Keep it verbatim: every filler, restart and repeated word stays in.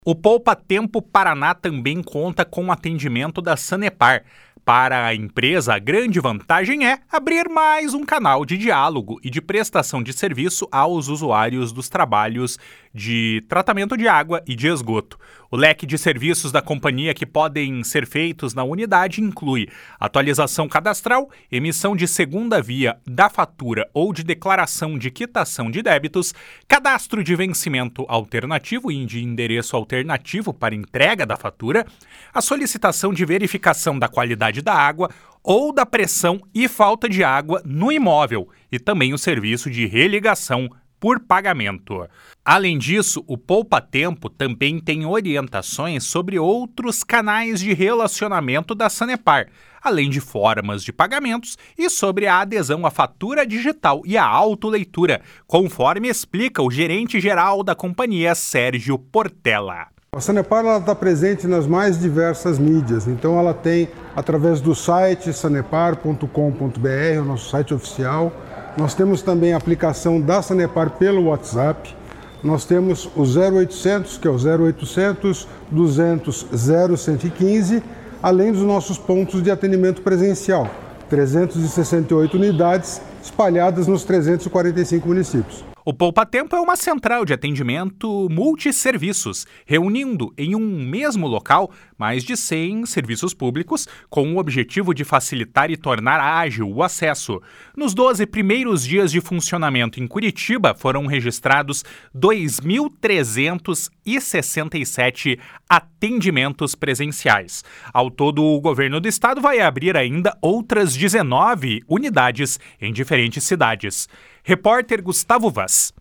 O Poupa Tempo Paraná também conta com o atendimento da Sanepar. Para a empresa, a grande vantagem é abrir mais um canal de diálogo e de prestação de serviço aos usuários dos trabalhos de tratamento de água e de esgoto. O leque de serviços da companhia que podem ser feitos na unidade inclui atualização cadastral, emissão de segunda via da fatura ou de declaração de quitação de débitos, cadastro de vencimento alternativo e de endereço alternativo para entrega da fatura, a solicitação de verificação da qualidade da água ou da pressão e falta de água no imóvel e também o serviço de religação por pagamento. Além disso, o Poupa Tempo também tem orientações sobre outros canais de relacionamento da Sanepar, além de formas de pagamentos e sobre a adesão à fatura digital e à autoleitura, conforme explica o gerente-geral da companhia, Sérgio Portela. A Sanepar está presente nas mais diversas mídias, então ela tem através do site sanepar ponto com ponto br, o nosso site oficial. Nós temos também a aplicação da Sanepar pelo WhatsApp. Nós temos o zero oitocentos, que é o zero oitocentos, duzentos, zero cento e quinze, além dos nossos pontos de atendimento presencial, trezentas e sessenta e oito unidades espalhadas nos trezentos e quarenta e cinco municípios. O Poupa Tempo é uma central de atendimento multisserviços, reunindo em um mesmo local mais de cem serviços públicos com o objetivo de facilitar e tornar ágil o acesso. Nos doze primeiros dias de funcionamento em Curitiba, foram registrados dois mil trezentos e sessenta e sete atendimentos presenciais. Ao todo, o governo do estado vai abrir ainda outras dezenove unidades em diferentes cidades. Repórter Gustavo Vaz.